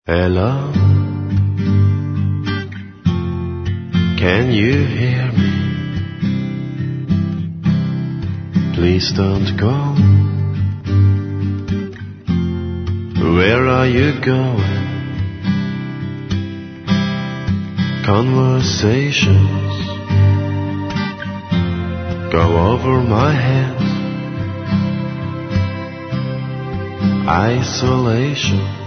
Hello, can you hear me? Please don't go. Where are you going? Conversations go over my head. Isolation